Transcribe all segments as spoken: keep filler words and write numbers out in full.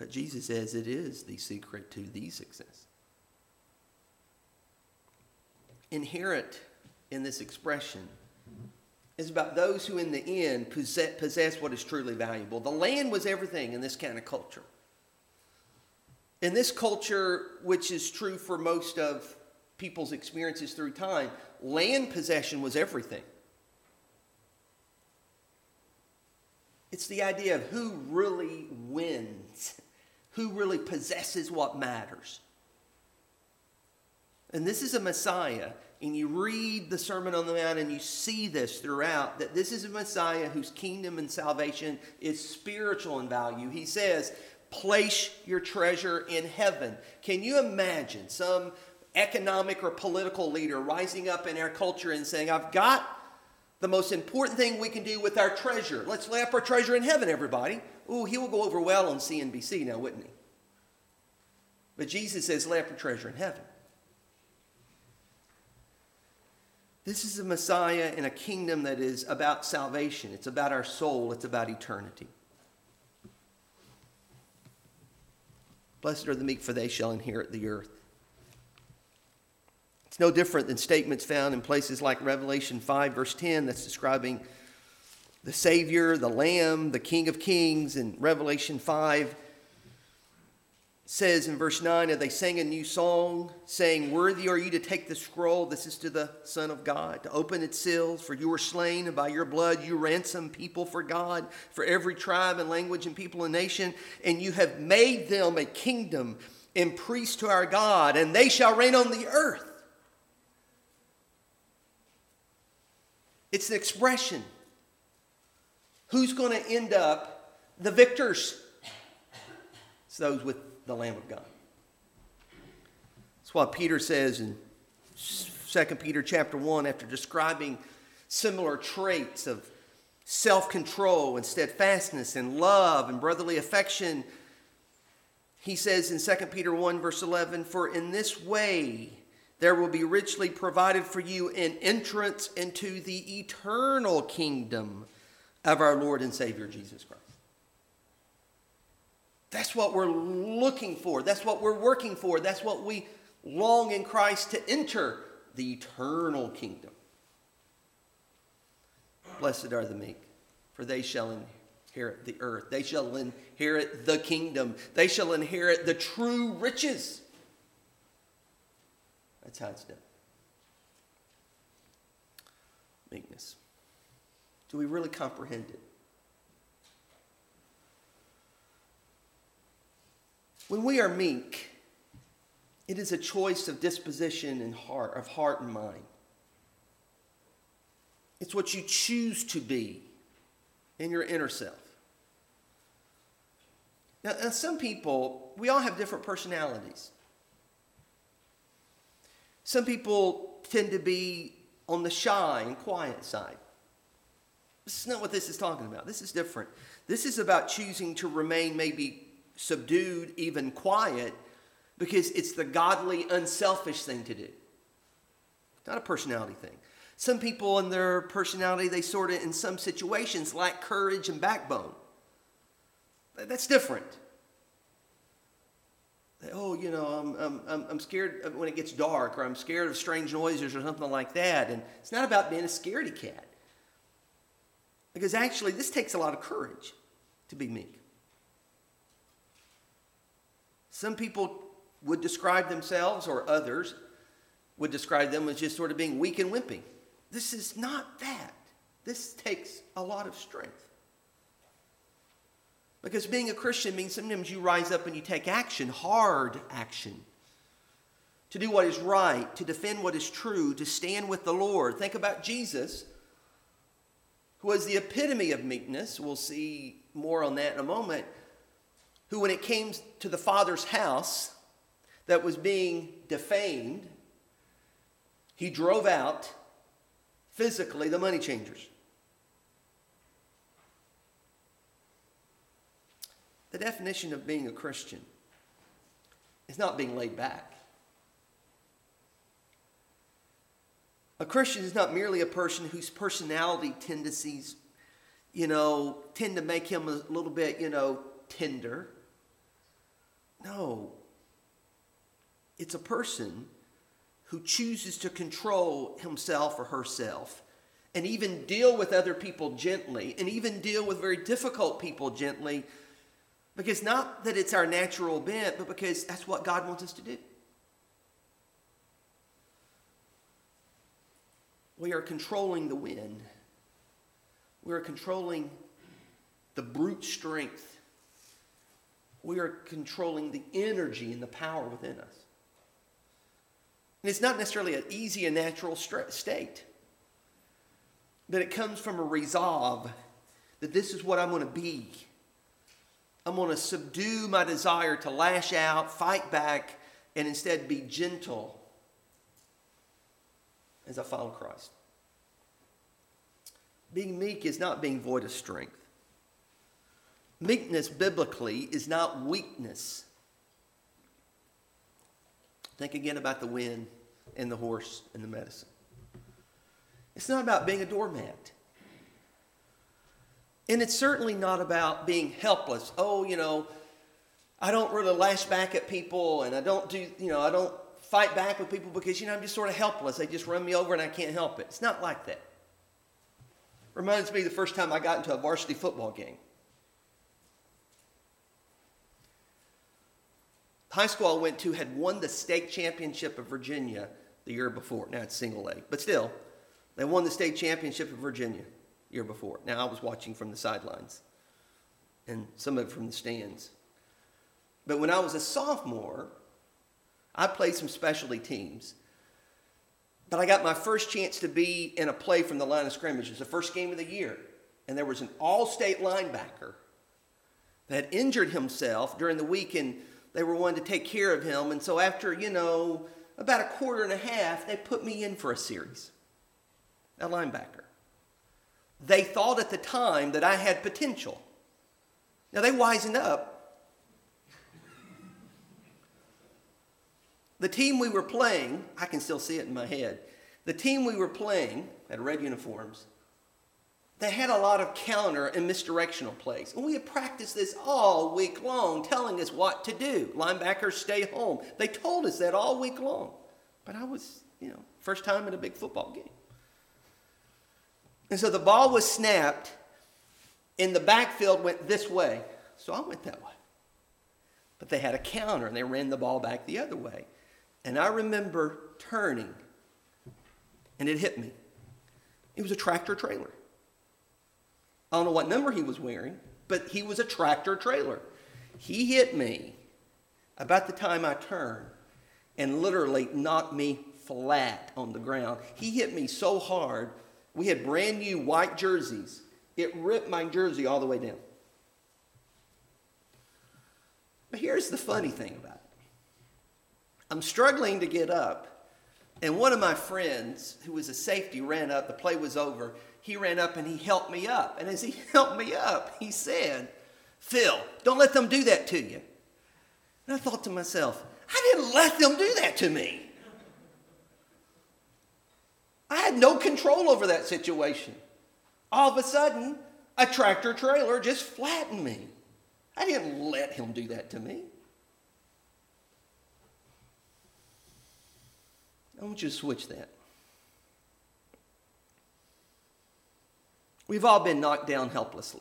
But Jesus says it is the secret to the success. Inherent in this expression is about those who in the end possess, possess what is truly valuable. The land was everything in this kind of culture. In this culture, which is true for most of people's experiences through time, land possession was everything. It's the idea of who really wins, who really possesses what matters. And this is a Messiah, and you read the Sermon on the Mount and you see this throughout, that this is a Messiah whose kingdom and salvation is spiritual in value. He says, place your treasure in heaven. Can you imagine some economic or political leader rising up in our culture and saying, I've got the most important thing we can do with our treasure. Let's lay up our treasure in heaven, everybody. Ooh, he will go over well on C N B C now, wouldn't he? But Jesus says, lay up your treasure in heaven. This is a Messiah in a kingdom that is about salvation. It's about our soul. It's about eternity. Blessed are the meek, for they shall inherit the earth. It's no different than statements found in places like Revelation five, verse ten, that's describing the Savior, the Lamb, the King of Kings. And Revelation five says in verse nine, and they sang a new song, saying, worthy are you to take the scroll, this is to the Son of God, to open its seals, for you were slain, and by your blood you ransomed people for God, for every tribe and language and people and nation, and you have made them a kingdom and priests to our God, and they shall reign on the earth. It's an expression. Who's going to end up the victors? It's those with the Lamb of God. That's what Peter says in Second Peter chapter one, after describing similar traits of self-control and steadfastness and love and brotherly affection. He says in Second Peter one, verse eleven, for in this way there will be richly provided for you an entrance into the eternal kingdom of our Lord and Savior Jesus Christ. That's what we're looking for. That's what we're working for. That's what we long in Christ to enter, the eternal kingdom. Blessed are the meek, for they shall inherit the earth. They shall inherit the kingdom. They shall inherit the true riches. That's how it's done. Meekness. Do we really comprehend it? When we are meek, it is a choice of disposition and heart, of heart and mind. It's what you choose to be in your inner self. Now, now some people, we all have different personalities. Some people tend to be on the shy and quiet side. This is not what this is talking about. This is different. This is about choosing to remain maybe subdued, even quiet, because it's the godly, unselfish thing to do. It's not a personality thing. Some people in their personality, they sort of, in some situations, lack courage and backbone. That's different. Oh, you know, I'm, I'm, I'm scared when it gets dark, or I'm scared of strange noises or something like that. And it's not about being a scaredy cat. Because actually, this takes a lot of courage to be meek. Some people would describe themselves, or others would describe them as just sort of being weak and wimpy. This is not that. This takes a lot of strength. Because being a Christian means sometimes you rise up and you take action, hard action, to do what is right, to defend what is true, to stand with the Lord. Think about Jesus, who was the epitome of meekness. We'll see more on that in a moment. Who, when it came to the Father's house that was being defamed, he drove out physically the money changers. The definition of being a Christian is not being laid back. A Christian is not merely a person whose personality tendencies, you know, tend to make him a little bit, you know, tender. No. It's a person who chooses to control himself or herself and even deal with other people gently and even deal with very difficult people gently, because not that it's our natural bent, but because that's what God wants us to do. We are controlling the wind. We are controlling the brute strength. We are controlling the energy and the power within us. And it's not necessarily an easy and natural state, but it comes from a resolve that this is what I'm going to be. I'm going to subdue my desire to lash out, fight back, and instead be gentle as I follow Christ. Being meek is not being void of strength. Meekness biblically is not weakness. Think again about the wind and the horse and the medicine. It's not about being a doormat. And it's certainly not about being helpless. Oh, you know, I don't really lash back at people, and I don't do, you know, I don't fight back with people because, you know, I'm just sort of helpless. They just run me over and I can't help it. It's not like that. Reminds me of the first time I got into a varsity football game. High school I went to had won the state championship of Virginia the year before. Now it's single A, but still, they won the state championship of Virginia the year before. Now I was watching from the sidelines and some of it from the stands. But when I was a sophomore, I played some specialty teams. But I got my first chance to be in a play from the line of scrimmage. It was the first game of the year. And there was an all-state linebacker that had injured himself during the week, and they were wanting to take care of him. And so after, you know, about a quarter and a half, they put me in for a series. A linebacker. They thought at the time that I had potential. Now, they wisened up. The team we were playing, I can still see it in my head. The team we were playing had red uniforms. They had a lot of counter and misdirectional plays. And we had practiced this all week long, telling us what to do. Linebackers, stay home. They told us that all week long. But I was, you know, first time in a big football game. And so the ball was snapped, and the backfield went this way. So I went that way. But they had a counter, and they ran the ball back the other way. And I remember turning, and it hit me. It was a tractor trailer. I don't know what number he was wearing, but he was a tractor trailer. He hit me about the time I turned and literally knocked me flat on the ground. He hit me so hard, we had brand new white jerseys. It ripped my jersey all the way down. But here's the funny thing about it. I'm struggling to get up, and one of my friends, who was a safety, ran up. The play was over. He ran up and he helped me up. And as he helped me up, he said, "Phil, don't let them do that to you." And I thought to myself, I didn't let them do that to me. I had no control over that situation. All of a sudden, a tractor trailer just flattened me. I didn't let him do that to me. I want you to switch that. We've all been knocked down helplessly.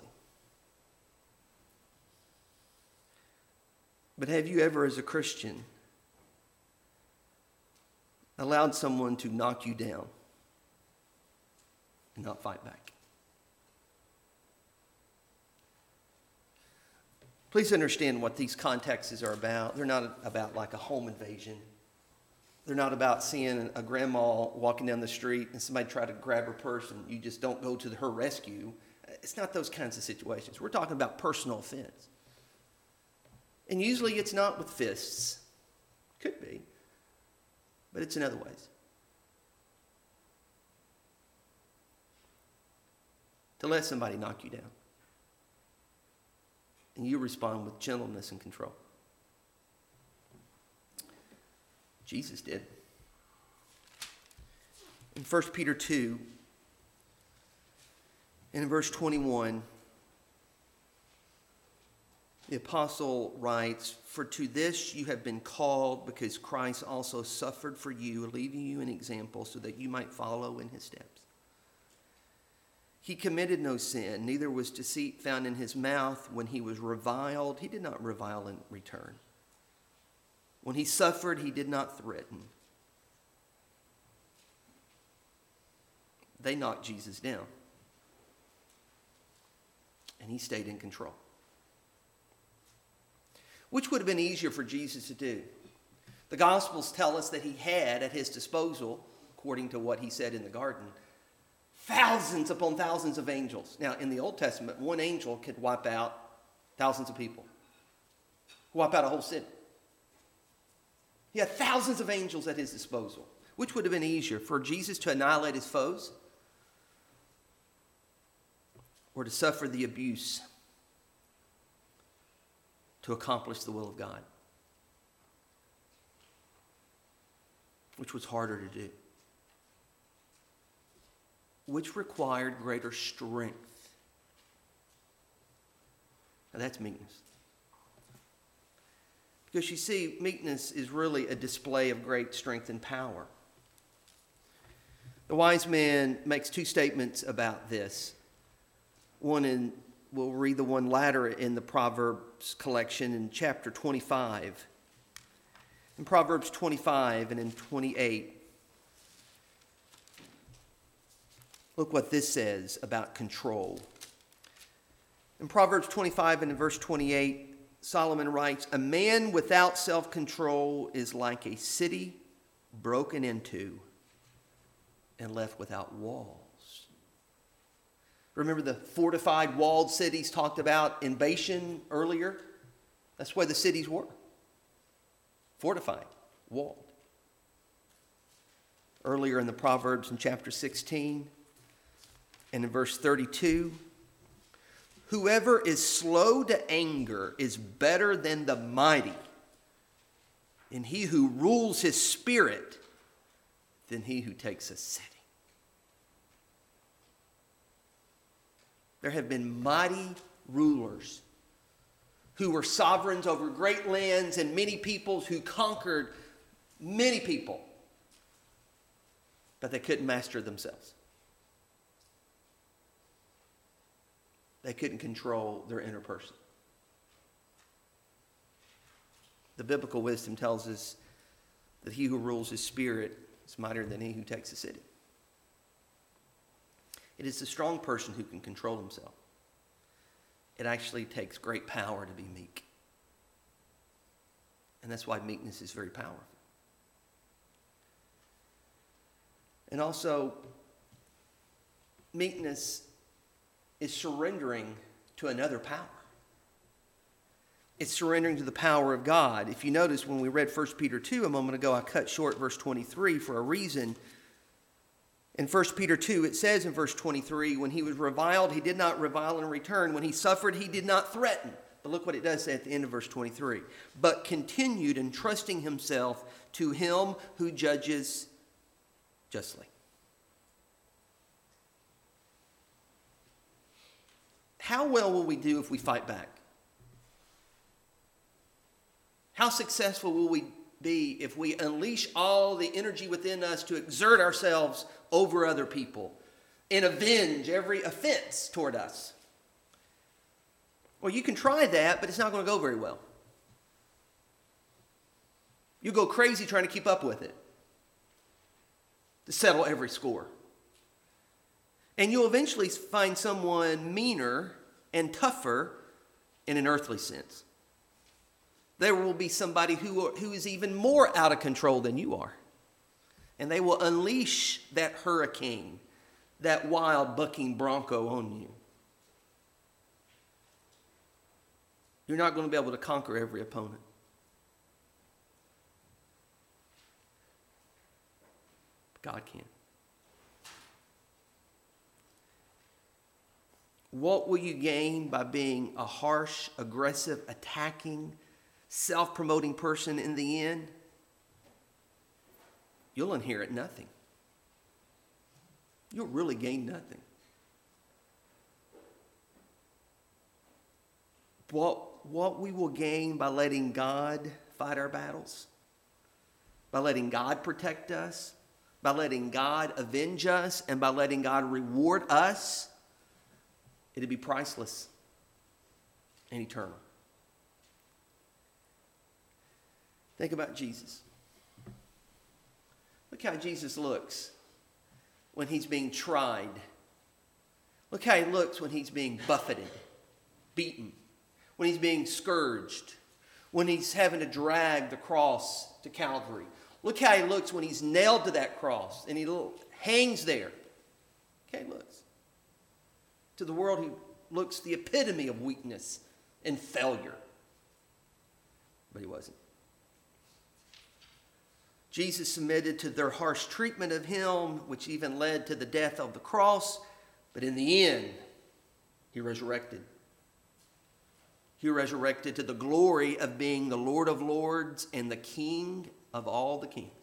But have you ever, as a Christian, allowed someone to knock you down and not fight back? Please understand what these contexts are about. They're not about like a home invasion. They're not about seeing a grandma walking down the street and somebody try to grab her purse and you just don't go to her rescue. It's not those kinds of situations. We're talking about personal offense. And usually it's not with fists. Could be. But it's in other ways. To let somebody knock you down. And you respond with gentleness and control. Jesus did. In First Peter two, and in verse twenty-one, The apostle writes, "For to this you have been called, because Christ also suffered for you, leaving you an example so that you might follow in his steps. He committed no sin, neither was deceit found in his mouth. When he was reviled, he did not revile in return. When he suffered, he did not threaten." They knocked Jesus down, and he stayed in control. Which would have been easier for Jesus to do? The Gospels tell us that he had at his disposal, according to what he said in the garden, thousands upon thousands of angels. Now, in the Old Testament, one angel could wipe out thousands of people, wipe out a whole city. He had thousands of angels at his disposal. Which would have been easier, for Jesus to annihilate his foes, or to suffer the abuse to accomplish the will of God? Which was harder to do? Which required greater strength? Now that's meekness. Because you see, meekness is really a display of great strength and power. The wise man makes two statements about this. One in We'll read the one latter in the Proverbs collection in chapter twenty-five. In Proverbs twenty-five and in twenty-eight, look what this says about control. In Proverbs twenty-five and in verse twenty-eight, Solomon writes, "A man without self-control is like a city broken into and left without walls." Remember the fortified walled cities talked about in Bashan earlier? That's where the cities were. Fortified, walled. Earlier in the Proverbs in chapter sixteen and in verse thirty-two, "Whoever is slow to anger is better than the mighty, and he who rules his spirit than he who takes a city." There have been mighty rulers who were sovereigns over great lands and many peoples, who conquered many people, but they couldn't master themselves. They couldn't control their inner person. The biblical wisdom tells us that he who rules his spirit is mightier than he who takes a city. It is the strong person who can control himself. It actually takes great power to be meek. And that's why meekness is very powerful. And also, meekness is surrendering to another power. It's surrendering to the power of God. If you notice, when we read First Peter two a moment ago, I cut short verse twenty-three for a reason. In First Peter two, it says in verse twenty-three, "When he was reviled, he did not revile in return. When he suffered, he did not threaten." But look what it does say at the end of verse twenty-three. "But continued entrusting himself to him who judges justly." How well will we do if we fight back? How successful will we be if we unleash all the energy within us to exert ourselves over other people and avenge every offense toward us? Well, you can try that, but it's not going to go very well. You go crazy trying to keep up with it, to settle every score. And you'll eventually find someone meaner and tougher in an earthly sense. There will be somebody who, who is even more out of control than you are. And they will unleash that hurricane, that wild bucking bronco on you. You're not going to be able to conquer every opponent. God can. What will you gain by being a harsh, aggressive, attacking, self-promoting person in the end? You'll inherit nothing. You'll really gain nothing. what, what we will gain by letting God fight our battles, by letting God protect us, by letting God avenge us, and by letting God reward us, it'd be priceless and eternal. Think about Jesus. Look how Jesus looks when he's being tried. Look how he looks when he's being buffeted, beaten, when he's being scourged, when he's having to drag the cross to Calvary. Look how he looks when he's nailed to that cross and he hangs there. Look how he looks. To the world, he looks the epitome of weakness and failure. But he wasn't. Jesus submitted to their harsh treatment of him, which even led to the death of the cross. But in the end, he resurrected. He resurrected to the glory of being the Lord of Lords and the King of all the kings.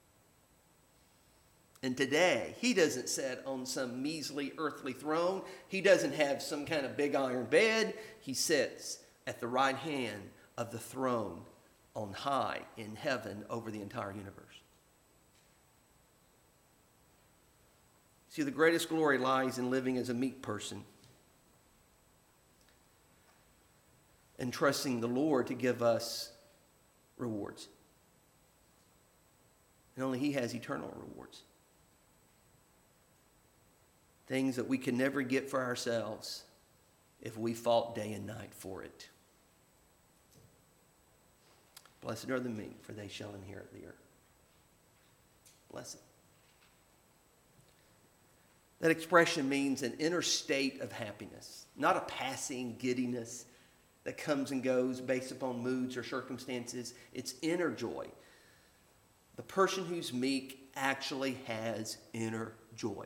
And today, he doesn't sit on some measly earthly throne. He doesn't have some kind of big iron bed. He sits at the right hand of the throne on high in heaven over the entire universe. See, the greatest glory lies in living as a meek person and trusting the Lord to give us rewards. And only he has eternal rewards. Things that we can never get for ourselves if we fought day and night for it. Blessed are the meek, for they shall inherit the earth. Blessed. That expression means an inner state of happiness, not a passing giddiness that comes and goes based upon moods or circumstances. It's inner joy. The person who's meek actually has inner joy.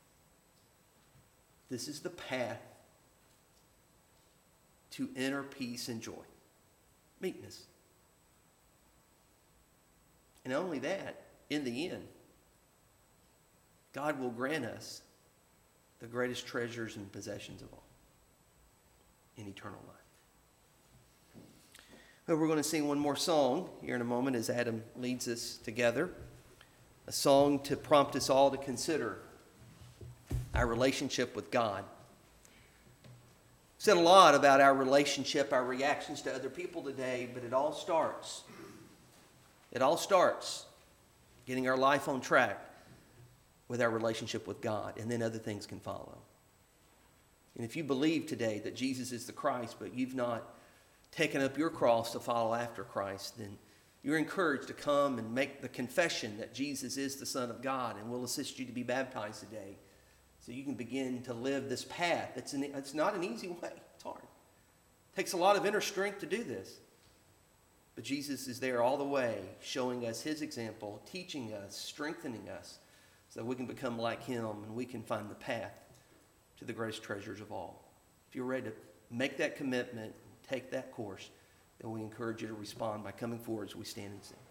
This is the path to inner peace and joy. Meekness. And not only that, in the end, God will grant us the greatest treasures and possessions of all in eternal life. Well, we're going to sing one more song here in a moment as Adam leads us together. A song to prompt us all to consider our relationship with God. We've said a lot about our relationship, our reactions to other people today, but it all starts. It all starts getting our life on track with our relationship with God, and then other things can follow. And if you believe today that Jesus is the Christ, but you've not taken up your cross to follow after Christ, then you're encouraged to come and make the confession that Jesus is the Son of God, and we'll assist you to be baptized today so you can begin to live this path. It's, an, it's not an easy way. It's hard. It takes a lot of inner strength to do this. But Jesus is there all the way, showing us his example, teaching us, strengthening us, so that we can become like him and we can find the path to the greatest treasures of all. If you're ready to make that commitment, take that course, then we encourage you to respond by coming forward as we stand and sing.